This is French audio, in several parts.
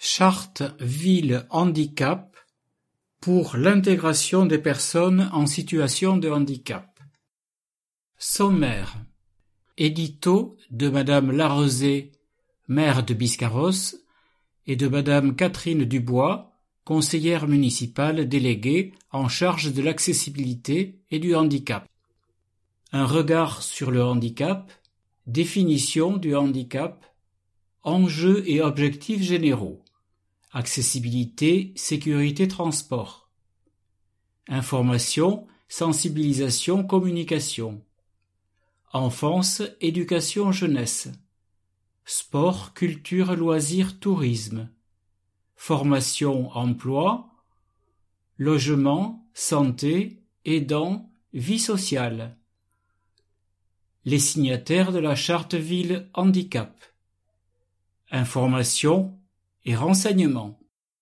Charte Ville Handicap pour l'intégration des personnes en situation de handicap. Sommaire. Édito de Madame Larezé, maire de Biscarrosse, et de Madame Catherine Dubois, conseillère municipale déléguée en charge de l'accessibilité et du handicap. Un regard sur le handicap, définition du handicap, enjeux et objectifs généraux, accessibilité, sécurité, transport, information, sensibilisation, communication, enfance, éducation, jeunesse, sport, culture, loisirs, tourisme, formation, emploi, logement, santé, aidants, vie sociale. Les signataires de la Charte Ville Handicap. Information et renseignements.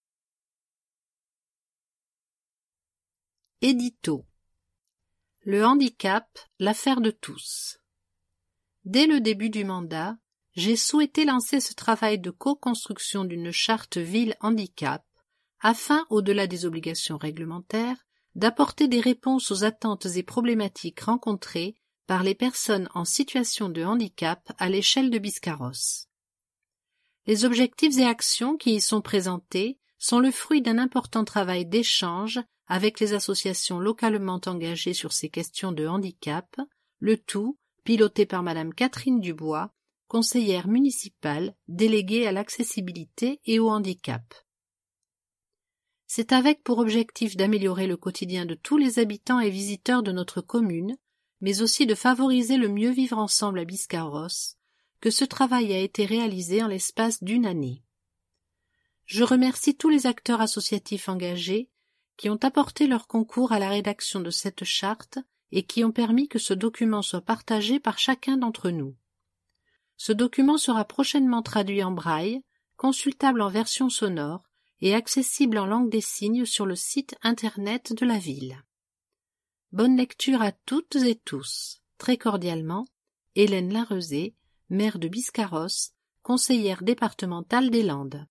Édito. Le handicap, l'affaire de tous. Dès le début du mandat, j'ai souhaité lancer ce travail de co-construction d'une charte ville handicap afin, au-delà des obligations réglementaires, d'apporter des réponses aux attentes et problématiques rencontrées par les personnes en situation de handicap à l'échelle de Biscarrosse. Les objectifs et actions qui y sont présentés sont le fruit d'un important travail d'échange avec les associations localement engagées sur ces questions de handicap, le tout piloté par Madame Catherine Dubois, conseillère municipale déléguée à l'accessibilité et au handicap. C'est avec pour objectif d'améliorer le quotidien de tous les habitants et visiteurs de notre commune, mais aussi de favoriser le mieux vivre ensemble à Biscarrosse, que ce travail a été réalisé en l'espace d'une année. Je remercie tous les acteurs associatifs engagés qui ont apporté leur concours à la rédaction de cette charte et qui ont permis que ce document soit partagé par chacun d'entre nous. Ce document sera prochainement traduit en braille, consultable en version sonore et accessible en langue des signes sur le site internet de la ville. Bonne lecture à toutes et tous. Très cordialement, Hélène Larezé, maire de Biscarrosse, conseillère départementale des Landes.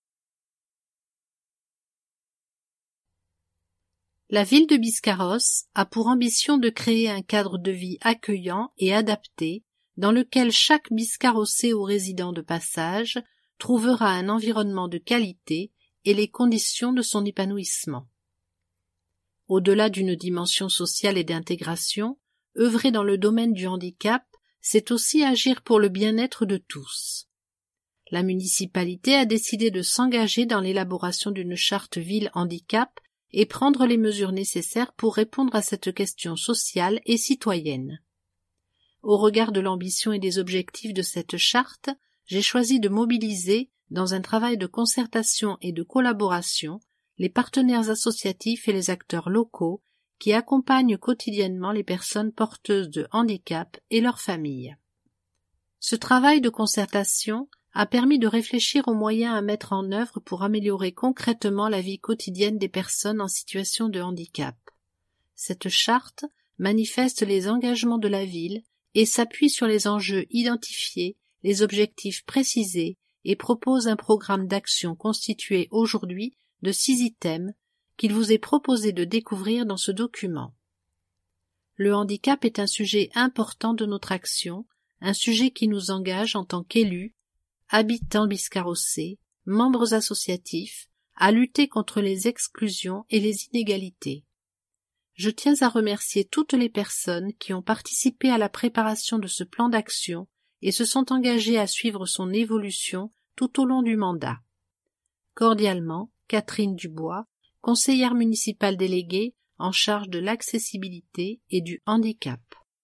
La ville de Biscarrosse a pour ambition de créer un cadre de vie accueillant et adapté dans lequel chaque Biscarrossais ou résident de passage trouvera un environnement de qualité et les conditions de son épanouissement. Au-delà d'une dimension sociale et d'intégration, œuvrer dans le domaine du handicap, c'est aussi agir pour le bien-être de tous. La municipalité a décidé de s'engager dans l'élaboration d'une charte ville handicap et prendre les mesures nécessaires pour répondre à cette question sociale et citoyenne. Au regard de l'ambition et des objectifs de cette charte, j'ai choisi de mobiliser, dans un travail de concertation et de collaboration, les partenaires associatifs et les acteurs locaux qui accompagnent quotidiennement les personnes porteuses de handicap et leurs familles. Ce travail de concertation a permis de réfléchir aux moyens à mettre en œuvre pour améliorer concrètement la vie quotidienne des personnes en situation de handicap. Cette charte manifeste les engagements de la ville et s'appuie sur les enjeux identifiés, les objectifs précisés et propose un programme d'action constitué aujourd'hui de 6 items qu'il vous est proposé de découvrir dans ce document. Le handicap est un sujet important de notre action, un sujet qui nous engage en tant qu'élus, habitants biscarrossais, membres associatifs, à lutter contre les exclusions et les inégalités. Je tiens à remercier toutes les personnes qui ont participé à la préparation de ce plan d'action et se sont engagées à suivre son évolution tout au long du mandat. Cordialement, Catherine Dubois, conseillère municipale déléguée en charge de l'accessibilité et du handicap.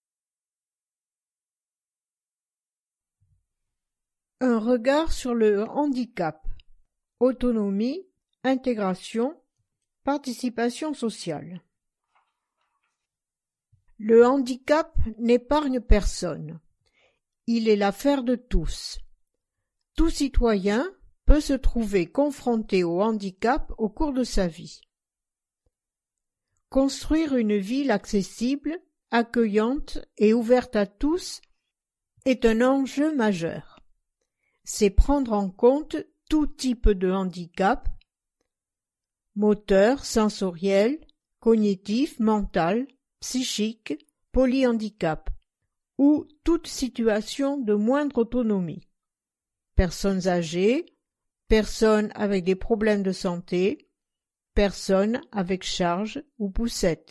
Un regard sur le handicap. Autonomie, intégration, participation sociale. Le handicap n'épargne personne. Il est l'affaire de tous. Tout citoyen peut se trouver confronté au handicap au cours de sa vie. Construire une ville accessible, accueillante et ouverte à tous est un enjeu majeur. C'est prendre en compte tout type de handicap, moteur, sensoriel, cognitif, mental, psychique, polyhandicap, ou toute situation de moindre autonomie. Personnes âgées, personnes avec des problèmes de santé, personnes avec charge ou poussette.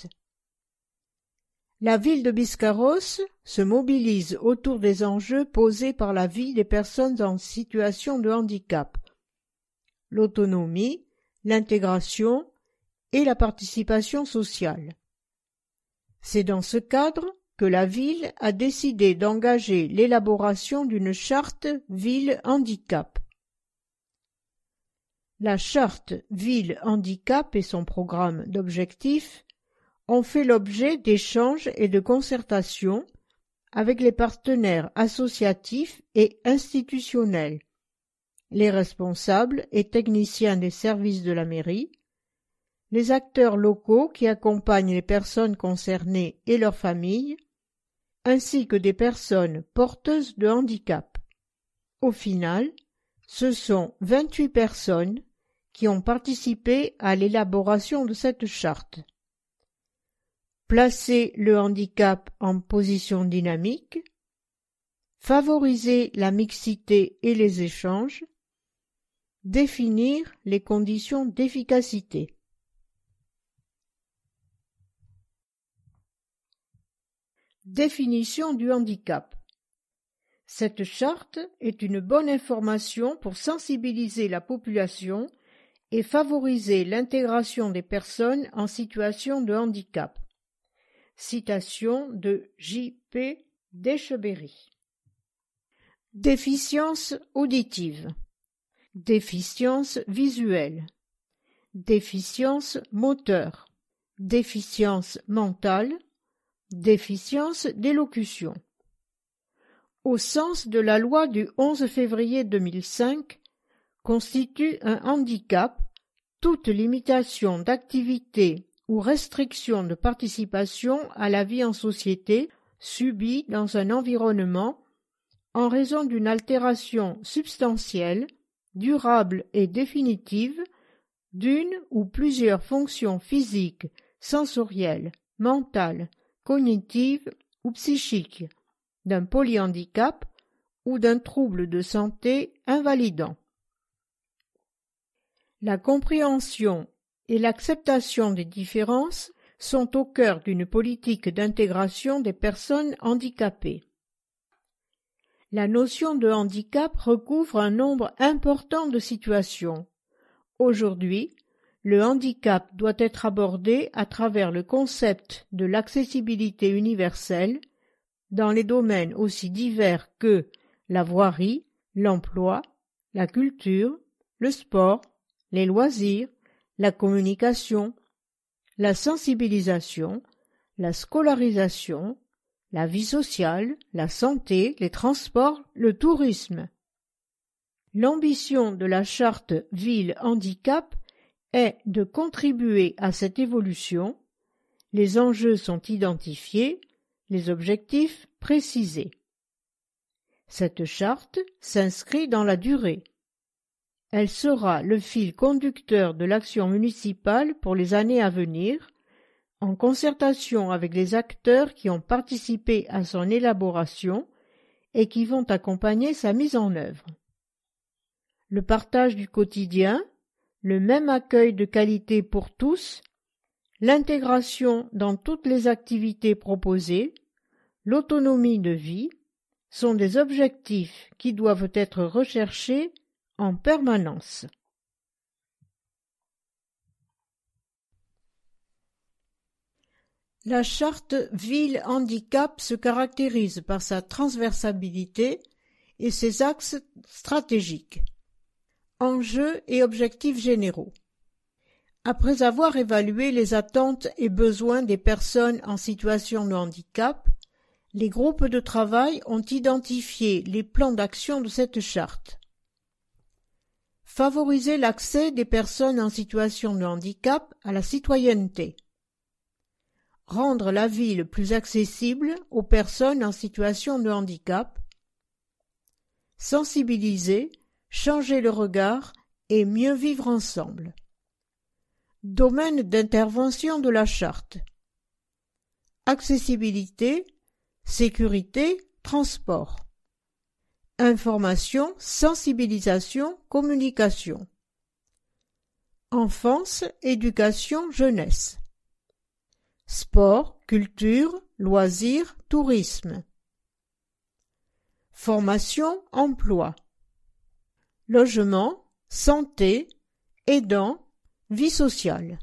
La ville de Biscarrosse se mobilise autour des enjeux posés par la vie des personnes en situation de handicap, l'autonomie, l'intégration et la participation sociale. C'est dans ce cadre que la ville a décidé d'engager l'élaboration d'une charte ville handicap. La charte ville handicap et son programme d'objectifs ont fait l'objet d'échanges et de concertations avec les partenaires associatifs et institutionnels, les responsables et techniciens des services de la mairie, les acteurs locaux qui accompagnent les personnes concernées et leurs familles, ainsi que des personnes porteuses de handicap. Au final, ce sont 28 personnes qui ont participé à l'élaboration de cette charte. Placer le handicap en position dynamique, favoriser la mixité et les échanges, définir les conditions d'efficacité. Définition du handicap. Cette charte est une bonne information pour sensibiliser la population et favoriser l'intégration des personnes en situation de handicap. Citation de J.P. Descheberry. Déficience auditive, déficience visuelle, déficience moteur, déficience mentale, déficience d'élocution. Au sens de la loi du 11 février 2005, constitue un handicap toute limitation d'activité ou restriction de participation à la vie en société subie dans un environnement en raison d'une altération substantielle, durable et définitive d'une ou plusieurs fonctions physiques, sensorielles, mentales, cognitives ou psychiques, d'un polyhandicap ou d'un trouble de santé invalidant. La compréhension et l'acceptation des différences sont au cœur d'une politique d'intégration des personnes handicapées. La notion de handicap recouvre un nombre important de situations. Aujourd'hui, le handicap doit être abordé à travers le concept de l'accessibilité universelle dans les domaines aussi divers que la voirie, l'emploi, la culture, le sport, les loisirs, la communication, la sensibilisation, la scolarisation, la vie sociale, la santé, les transports, le tourisme. L'ambition de la charte Ville Handicap est de contribuer à cette évolution. Les enjeux sont identifiés, les objectifs précisés. Cette charte s'inscrit dans la durée. Elle sera le fil conducteur de l'action municipale pour les années à venir, en concertation avec les acteurs qui ont participé à son élaboration et qui vont accompagner sa mise en œuvre. Le partage du quotidien, le même accueil de qualité pour tous, l'intégration dans toutes les activités proposées, l'autonomie de vie sont des objectifs qui doivent être recherchés en permanence. La charte Ville Handicap se caractérise par sa transversalité et ses axes stratégiques. Enjeux et objectifs généraux. Après avoir évalué les attentes et besoins des personnes en situation de handicap, les groupes de travail ont identifié les plans d'action de cette charte. Favoriser l'accès des personnes en situation de handicap à la citoyenneté. Rendre la ville plus accessible aux personnes en situation de handicap. Sensibiliser, changer le regard et mieux vivre ensemble. Domaine d'intervention de la charte. Accessibilité, sécurité, transport. Information, sensibilisation, communication. Enfance, éducation, jeunesse. Sport, culture, loisirs, tourisme. Formation, emploi. Logement, santé, aidants, vie sociale.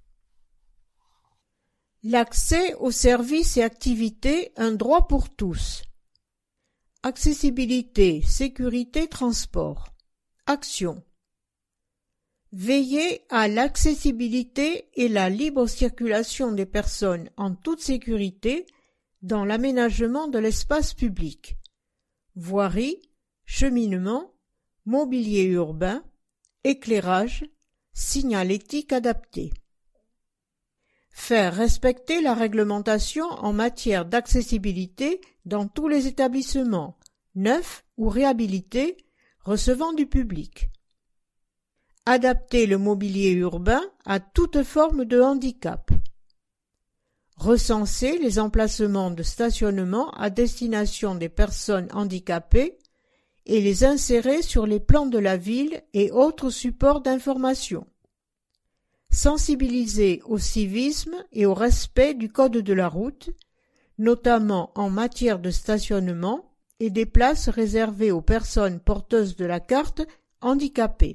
L'accès aux services et activités, un droit pour tous. Accessibilité, sécurité, transport. Action. Veiller à l'accessibilité et la libre circulation des personnes en toute sécurité dans l'aménagement de l'espace public. Voirie, cheminement, mobilier urbain, éclairage, signalétique adaptée. Faire respecter la réglementation en matière d'accessibilité dans tous les établissements, neufs ou réhabilités, recevant du public. Adapter le mobilier urbain à toute forme de handicap. Recenser les emplacements de stationnement à destination des personnes handicapées et les insérer sur les plans de la ville et autres supports d'information. Sensibiliser au civisme et au respect du code de la route, notamment en matière de stationnement et des places réservées aux personnes porteuses de la carte handicapées.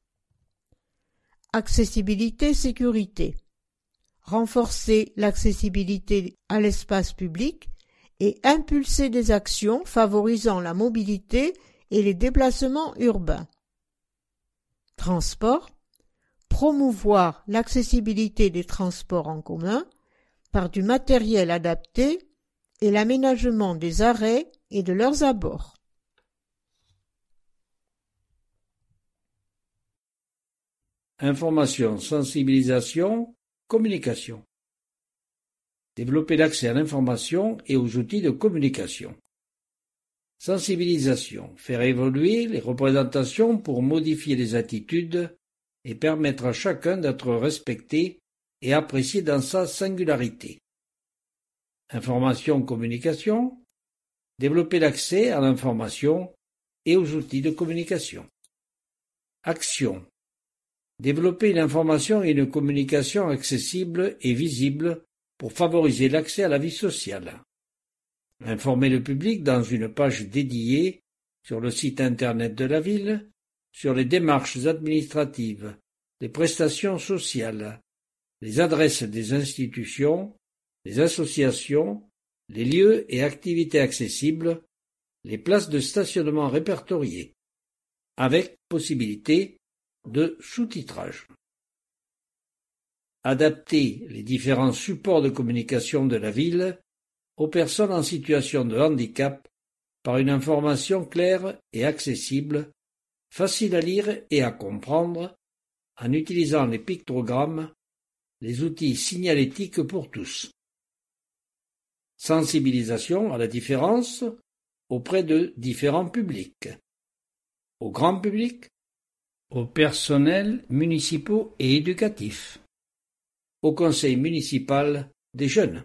Accessibilité, sécurité. Renforcer l'accessibilité à l'espace public et impulser des actions favorisant la mobilité et les déplacements urbains. Transport. Promouvoir l'accessibilité des transports en commun par du matériel adapté et l'aménagement des arrêts et de leurs abords. Information, sensibilisation, communication. Développer l'accès à l'information et aux outils de communication. Sensibilisation. Faire évoluer les représentations pour modifier les attitudes et permettre à chacun d'être respecté et apprécié dans sa singularité. Information, communication. Développer l'accès à l'information et aux outils de communication. Action. Développer une information et une communication accessible et visible pour favoriser l'accès à la vie sociale. Informer le public dans une page dédiée sur le site internet de la ville sur les démarches administratives, les prestations sociales, les adresses des institutions, les associations, les lieux et activités accessibles, les places de stationnement répertoriées, avec possibilité de sous-titrage. Adapter les différents supports de communication de la ville aux personnes en situation de handicap par une information claire et accessible, facile à lire et à comprendre, en utilisant les pictogrammes, les outils signalétiques pour tous. Sensibilisation à la différence auprès de différents publics. Au grand public, aux personnels municipaux et éducatifs, au conseil municipal des jeunes.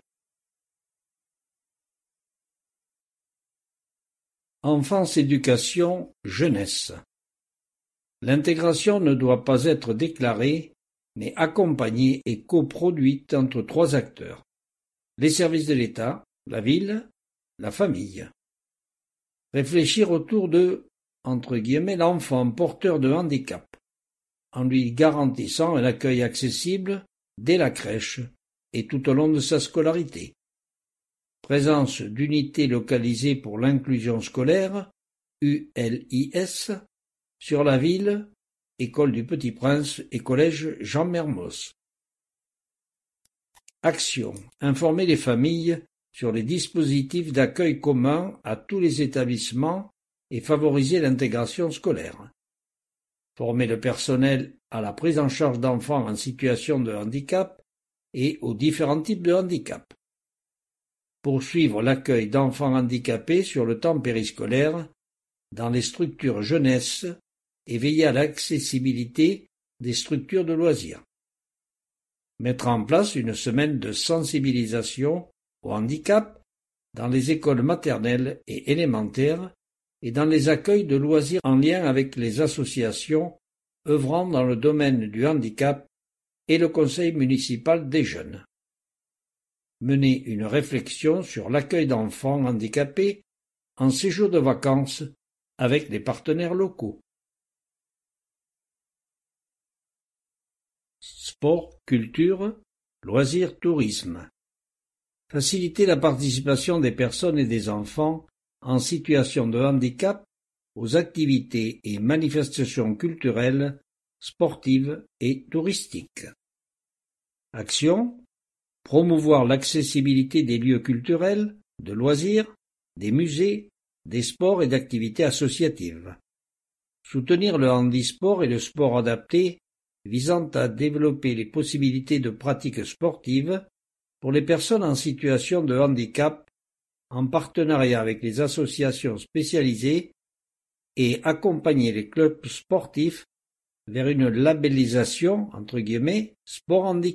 Enfance, éducation, jeunesse. L'intégration ne doit pas être déclarée, mais accompagnée et coproduite entre trois acteurs. Les services de l'État, la ville, la famille. Réfléchir autour de l'enfant porteur de handicap, en lui garantissant un accueil accessible dès la crèche et tout au long de sa scolarité. Présence d'unités localisées pour l'inclusion scolaire, ULIS, sur la ville, École du Petit Prince et Collège Jean Mermoz. Action. Informer les familles sur les dispositifs d'accueil communs à tous les établissements et favoriser l'intégration scolaire. Former le personnel à la prise en charge d'enfants en situation de handicap et aux différents types de handicap. Poursuivre l'accueil d'enfants handicapés sur le temps périscolaire dans les structures jeunesse et veiller à l'accessibilité des structures de loisirs. Mettre en place une semaine de sensibilisation au handicap dans les écoles maternelles et élémentaires et dans les accueils de loisirs en lien avec les associations œuvrant dans le domaine du handicap et le conseil municipal des jeunes. Mener une réflexion sur l'accueil d'enfants handicapés en séjour de vacances avec les partenaires locaux. Sport, culture, loisirs, tourisme. Faciliter la participation des personnes et des enfants en situation de handicap aux activités et manifestations culturelles, sportives et touristiques. Action: promouvoir l'accessibilité des lieux culturels, de loisirs, des musées, des sports et d'activités associatives. Soutenir le handisport et le sport adapté visant à développer les possibilités de pratiques sportives pour les personnes en situation de handicap en partenariat avec les associations spécialisées et accompagner les clubs sportifs vers une labellisation « sport handicap ».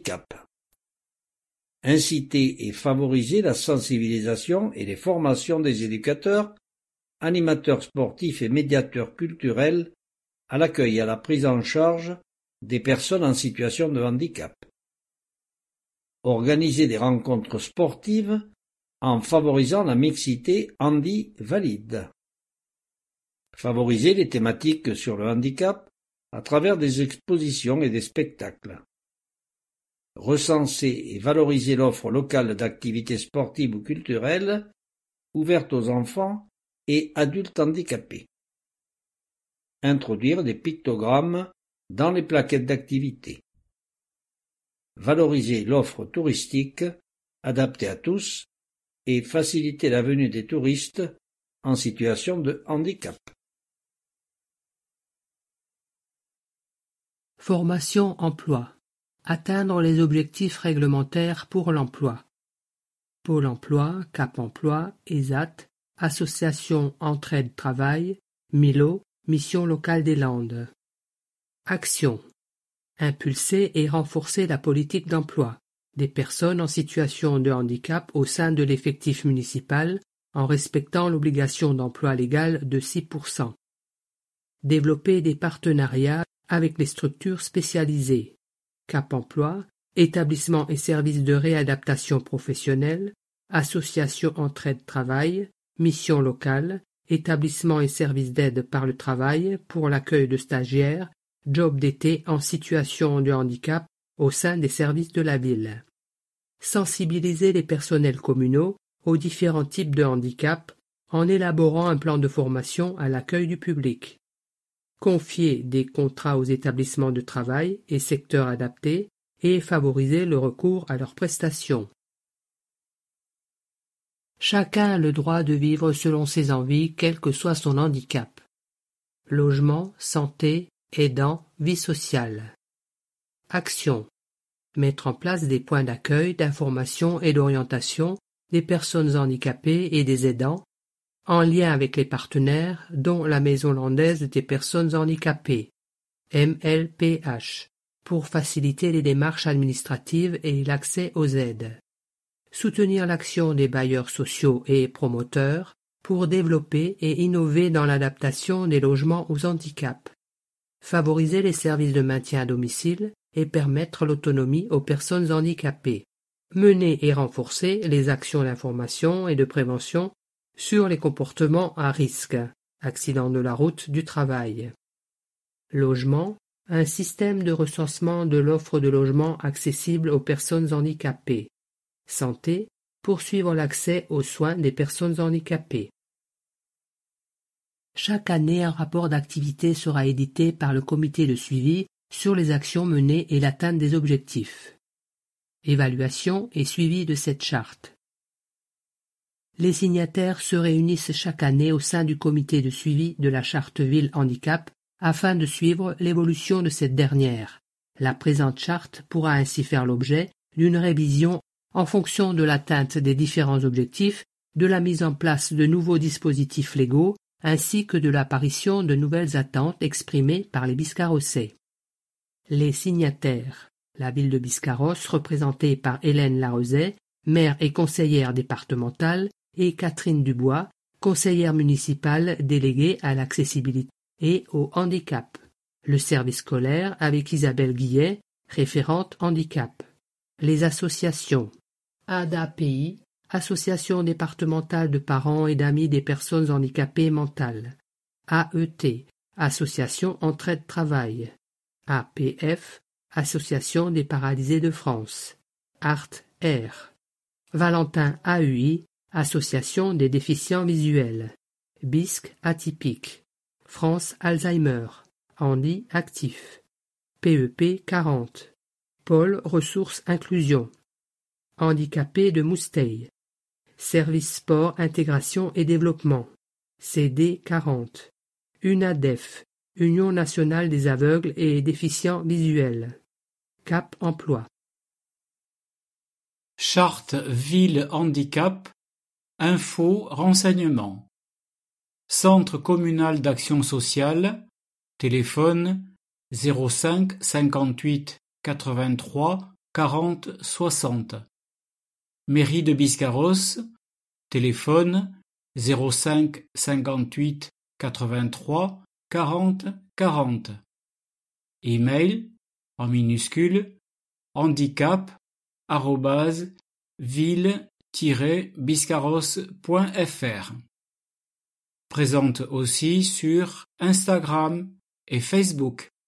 Inciter et favoriser la sensibilisation et les formations des éducateurs, animateurs sportifs et médiateurs culturels à l'accueil et à la prise en charge des personnes en situation de handicap. Organiser des rencontres sportives en favorisant la mixité handi-valide. Favoriser les thématiques sur le handicap à travers des expositions et des spectacles. Recenser et valoriser l'offre locale d'activités sportives ou culturelles ouvertes aux enfants et adultes handicapés. Introduire des pictogrammes dans les plaquettes d'activités. Valoriser l'offre touristique adaptée à tous et faciliter la venue des touristes en situation de handicap. Formation emploi. Atteindre les objectifs réglementaires pour l'emploi. Pôle emploi, Cap emploi, ESAT, Association Entraide Travail, Milo, Mission locale des Landes. Action. Impulser et renforcer la politique d'emploi des personnes en situation de handicap au sein de l'effectif municipal en respectant l'obligation d'emploi légale de 6%. Développer des partenariats avec les structures spécialisées. Cap emploi, établissements et services de réadaptation professionnelle, associations entraide travail, mission locale, établissements et services d'aide par le travail pour l'accueil de stagiaires, job d'été en situation de handicap au sein des services de la ville. Sensibiliser les personnels communaux aux différents types de handicap en élaborant un plan de formation à l'accueil du public. Confier des contrats aux établissements de travail et secteurs adaptés et favoriser le recours à leurs prestations. Chacun a le droit de vivre selon ses envies, quel que soit son handicap. Logement, santé, aidant, vie sociale. Action. Mettre en place des points d'accueil, d'information et d'orientation des personnes handicapées et des aidants, en lien avec les partenaires, dont la Maison landaise des personnes handicapées, MLPH, pour faciliter les démarches administratives et l'accès aux aides. Soutenir l'action des bailleurs sociaux et promoteurs pour développer et innover dans l'adaptation des logements aux handicaps. Favoriser les services de maintien à domicile et permettre l'autonomie aux personnes handicapées. Mener et renforcer les actions d'information et de prévention sur les comportements à risque, accidents de la route du travail. Logement, un système de recensement de l'offre de logement accessible aux personnes handicapées. Santé, poursuivre l'accès aux soins des personnes handicapées. Chaque année, un rapport d'activité sera édité par le comité de suivi sur les actions menées et l'atteinte des objectifs. Évaluation et suivi de cette charte. Les signataires se réunissent chaque année au sein du comité de suivi de la charte Ville Handicap afin de suivre l'évolution de cette dernière. La présente charte pourra ainsi faire l'objet d'une révision en fonction de l'atteinte des différents objectifs, de la mise en place de nouveaux dispositifs légaux ainsi que de l'apparition de nouvelles attentes exprimées par les Biscarrossais. Les signataires. La ville de Biscarrosse, représentée par Hélène Larozet, maire et conseillère départementale, et Catherine Dubois, conseillère municipale déléguée à l'accessibilité et au handicap. Le service scolaire avec Isabelle Guillet, référente handicap. Les associations. ADAPI, Association départementale de parents et d'amis des personnes handicapées mentales. AET, Association Entraide Travail. APF, Association des paralysés de France. ART-R. Valentin AUI, Association des déficients visuels. BISC atypique. France Alzheimer. Handi actif. PEP 40. Pôle Ressources Inclusion. Handicapés de Mousteil. Service Sport Intégration et Développement. CD 40. UNADEF. Union nationale des aveugles et déficients visuels. Cap Emploi. Charte Ville Handicap. Info Renseignements. Centre communal d'action sociale. Téléphone 05 58 83 40 60. Mairie de Biscarrosse. Téléphone 05 58 83 40 40. Email en minuscule handicap@ville-biscarrosse.fr. Présente aussi sur Instagram et Facebook.